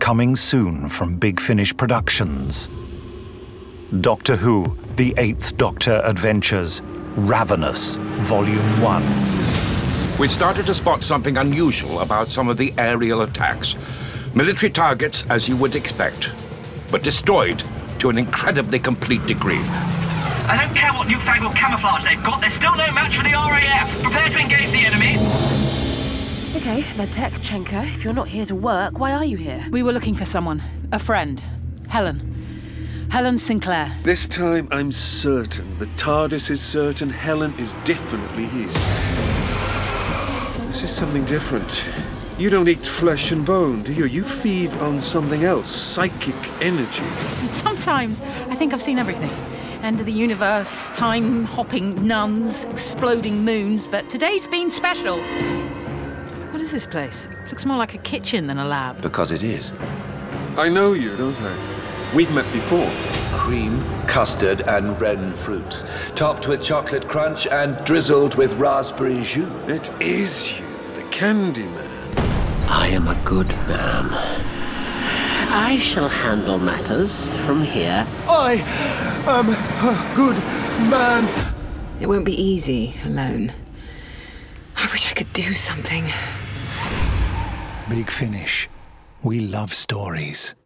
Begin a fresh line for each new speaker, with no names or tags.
coming soon from Big Finish Productions. Doctor Who, The Eighth Doctor Adventures, Ravenous, Volume 1.
We started to spot something unusual about some of the aerial attacks. Military targets, as you would expect, but destroyed to an incredibly complete degree.
I don't care what newfangled camouflage they've got, they're still no match for the RAF. Prepare to engage the enemy.
Okay, Medtech, Chenka, if you're not here to work, why are you here?
We were looking for someone. A friend. Helen. Helen Sinclair.
This time I'm certain. The TARDIS is certain. Helen is definitely here. This is something different. You don't eat flesh and bone, do you? You feed on something else. Psychic energy.
Sometimes I think I've seen everything. End of the universe, time-hopping nuns, exploding moons, but today's been special. What is this place? Looks more like a kitchen than a lab.
Because it is.
I know you, don't I? We've met before.
Cream, custard, and Bren fruit. Topped with chocolate crunch and drizzled with raspberry jus.
It is you, the Candy Man.
I am a good man. I shall handle matters from here.
I am a good man.
It won't be easy alone. I wish I could do something.
Big Finish. We love stories.